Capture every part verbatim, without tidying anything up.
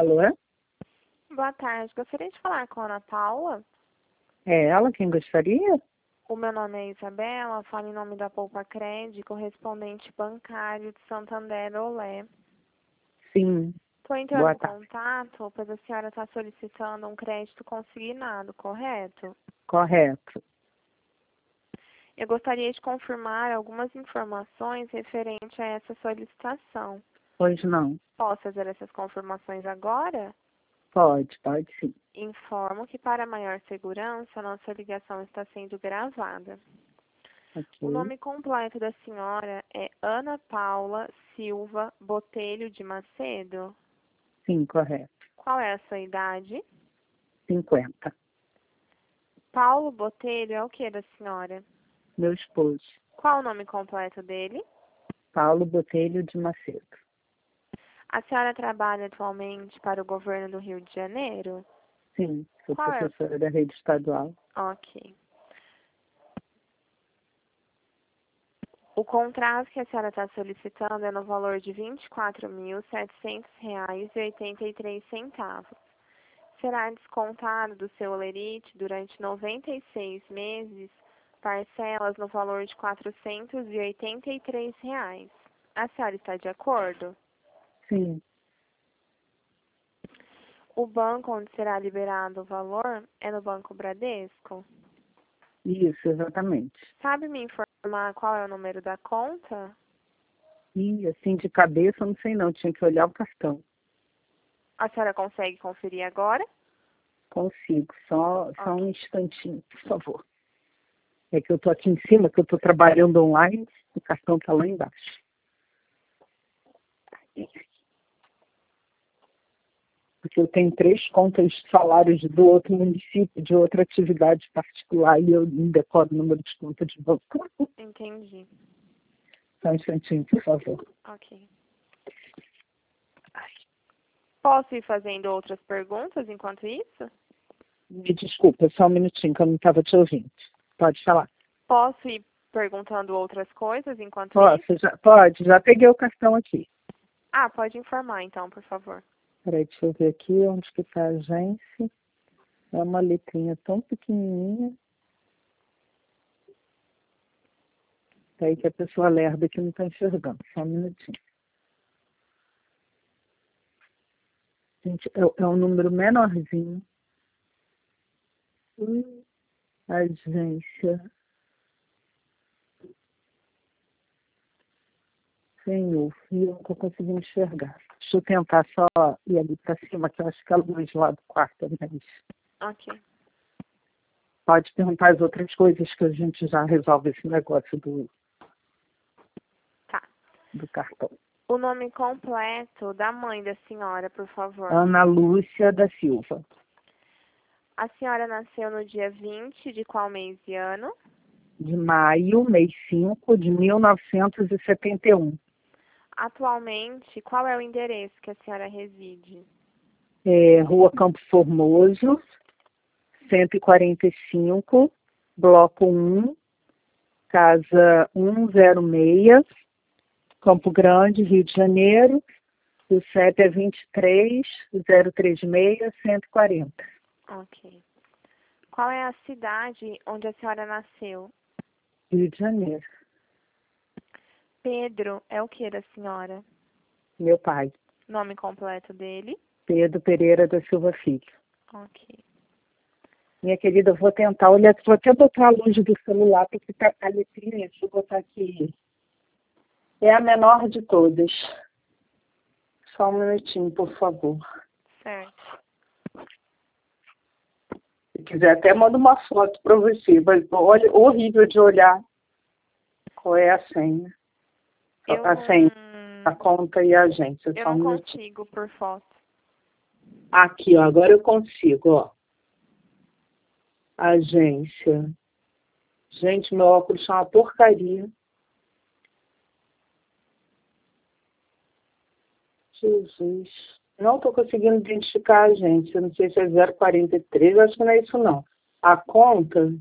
Alô? Boa tarde. Gostaria de falar com a Ana Paula. É ela quem gostaria? O meu nome é Isabela, falo em nome da Poupa Crédito, correspondente bancário de Santander Olé. Sim. Estou entrando Boa em tarde. contato, pois a senhora está solicitando um crédito consignado, correto? Correto. Eu gostaria de confirmar algumas informações referente a essa solicitação. Pois não. Posso fazer essas confirmações agora? Pode, pode sim. Informo que, para maior segurança, nossa ligação está sendo gravada. Ok. O nome completo da senhora é Ana Paula Silva Botelho de Macedo? Sim, correto. Qual é a sua idade? cinquenta. Paulo Botelho é o que da senhora? Meu esposo, Qual o nome completo dele? Paulo Botelho de Macedo. A senhora trabalha atualmente para o governo do Rio de Janeiro? Sim, sou Qual é? professora da rede estadual. Ok. O contrato que a senhora está solicitando é no valor de vinte e quatro mil, setecentos reais e oitenta e três centavos. Será descontado do seu olerite durante noventa e seis meses, parcelas no valor de quatrocentos e oitenta e três reais. A senhora está de acordo? Sim, O banco onde será liberado o valor é no Banco Bradesco? isso, exatamente. Sabe me informar qual é o número da conta? E assim de cabeça, eu não sei não, tinha que olhar o cartão. A senhora consegue conferir agora? Consigo, só, só um Ok. instantinho, por favor. É que eu tô aqui em cima, que eu tô trabalhando online, o cartão tá lá embaixo. Porque eu tenho três contas de salários do outro município, de outra atividade particular, e eu não decoro o número de conta de banco. Entendi. Só um instantinho, por favor. Ok. Posso ir fazendo outras perguntas enquanto isso? Me desculpa, só um minutinho, que eu não estava te ouvindo. Pode falar. Posso ir perguntando outras coisas enquanto isso? Posso, já, pode, já peguei o cartão aqui. Ah, pode informar então, por favor. Peraí, deixa eu ver aqui onde que está a agência. É uma letrinha tão pequenininha. Daí que a pessoa lerda que não está enxergando. Só um minutinho. Gente, é, é um número menorzinho. Hum, Agência. Senhor, e eu não estou conseguindo enxergar. Deixa eu tentar só ir ali para cima, que eu acho que a luz lá do quarto é mais. Ok. Pode perguntar as outras coisas que a gente já resolve esse negócio do, Tá. do cartão. O nome completo da mãe da senhora, por favor. Ana Lúcia da Silva. A senhora nasceu no dia vinte de qual mês e ano? De maio, mês cinco de mil novecentos e setenta e um. Atualmente, qual é o endereço que a senhora reside? É, Rua Campo Formoso, cento e quarenta e cinco, Bloco um, Casa cento e seis, Campo Grande, Rio de Janeiro. O C E P é vinte e três, zero três seis, cento e quarenta. Ok. Qual é a cidade onde a senhora nasceu? Rio de Janeiro. Pedro é o que da senhora? Meu pai, Nome completo dele? Pedro Pereira da Silva Filho. Ok. Minha querida, eu vou tentar olhar, vou até botar a luz do celular, porque tá a letrinha, deixa eu botar aqui. É a menor de todas. Só um minutinho, por favor. Certo. Se quiser, até mando uma foto para você, mas olha, horrível de olhar. Qual é a senha? Eu A não, senha, a conta e a agência. eu Só um não minutinho. consigo por foto. Aqui, ó, agora eu consigo, ó. Agência. Gente, meu óculos é uma porcaria. Jesus. Não estou conseguindo identificar a agência. Não sei se é zero quarenta e três, acho que não é isso não. A conta.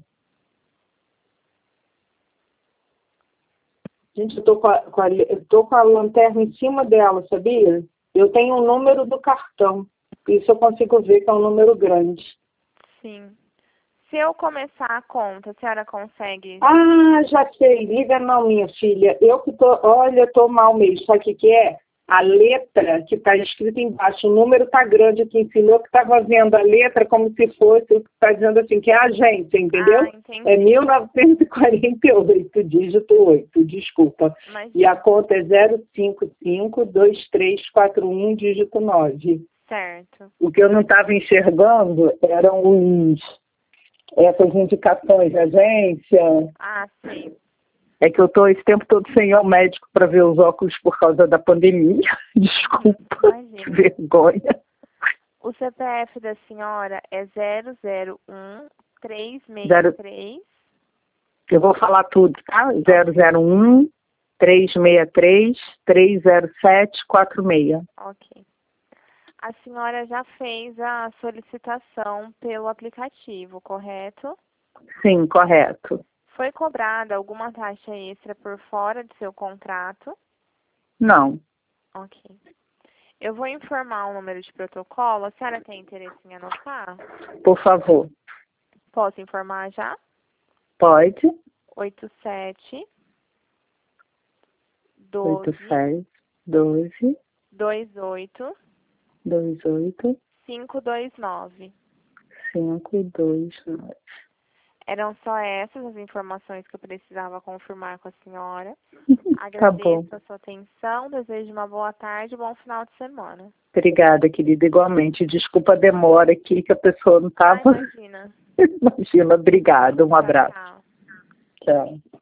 Gente, eu tô com a, com a, eu tô com a lanterna em cima dela, sabia? Eu tenho o número do cartão. Isso eu consigo ver que é um número grande. Sim. Se eu começar a conta, a senhora consegue? Ah, já sei. Liga não, minha filha. Eu que tô, olha, eu tô mal mesmo. Sabe o que que é? A letra que está escrita embaixo, o número está grande aqui em cima. Eu que estava vendo a letra como se fosse, está dizendo assim, que é a agência, entendeu? Ah, entendi. É mil novecentos e quarenta e oito, dígito oito, desculpa. Mas... E a conta é zero cinco cinco, dois três quatro um, dígito nove. Certo. O que eu não estava enxergando eram os, essas indicações de agência. Ah, sim. É que eu estou esse tempo todo sem ir ao médico para ver os óculos por causa da pandemia. Desculpa, Imagina. que vergonha. O C P F da senhora é zero zero um, três seis três. Eu vou falar tudo, tá? zero zero um, três seis três, três zero sete quatro seis. Ok. A senhora já fez a solicitação pelo aplicativo, correto? Sim, correto. Foi cobrada alguma taxa extra por fora do seu contrato? Não. Ok. Eu vou informar o número de protocolo. A senhora tem interesse em anotar? Por favor. Posso informar já? Pode. oito sete oito doze seis, doze, dois oito dois oito, cinco dois nove. cinco dois nove. Eram só essas as informações que eu precisava confirmar com a senhora. Tá bom. Agradeço a sua atenção, desejo uma boa tarde e bom final de semana. Obrigada, querida, igualmente. Desculpa a demora aqui, que a pessoa não estava... Ah, imagina. Imagina, obrigada. Um Tchau, abraço. tchau. Tchau.